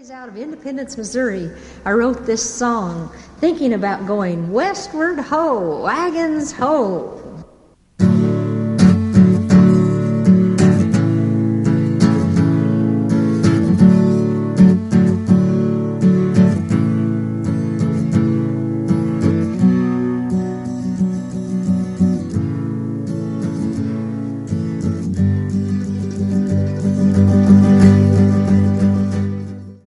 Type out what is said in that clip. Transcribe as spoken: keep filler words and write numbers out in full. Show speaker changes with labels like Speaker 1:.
Speaker 1: days out of Independence, Missouri, I wrote this song thinking about going westward ho, wagons ho.